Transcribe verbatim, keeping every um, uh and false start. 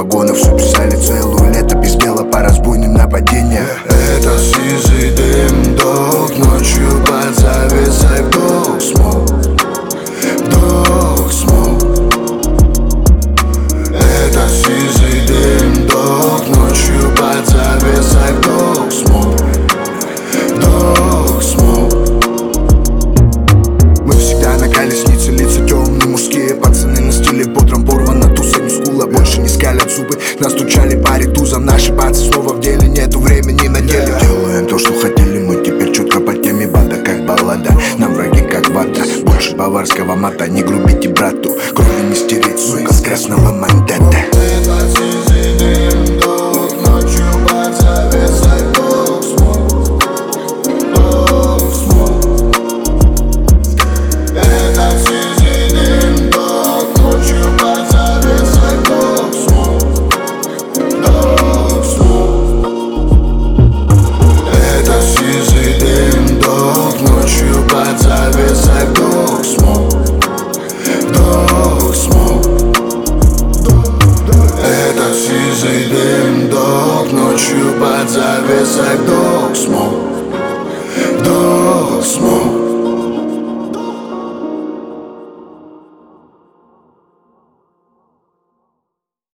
вагонов все писали целую летопись, бело по разбойным нападениям. Это сизый дым, док, ночью под завесой вдох смог, вдох смог. Это сизый дым, док, ночью под завесой вдох смог, вдох смог. Мы всегда на колеснице, лица темные, мужские пацаны на стиле бодром, порвана туса, не скула, больше не скалят зубы. Настучали паре тузом, наши пацы снова в деле, нету времени на деле. Делаем то, что хотели, мы теперь четко по теме, банда как баллада, нам враги как вата. Больше баварского мата, не грубите брату, крови не стереть, сука, с красного мандата. Это сизый дым, док, ночью под завесой вдох смог, вдох смог. Это сизый дым, док, ночью под завесой вдох смог, вдох смог. Это сизый дым, док, ночью под завесой вдох смог, вдох смог. Это сизый дым, док, ночью под завесой вдох.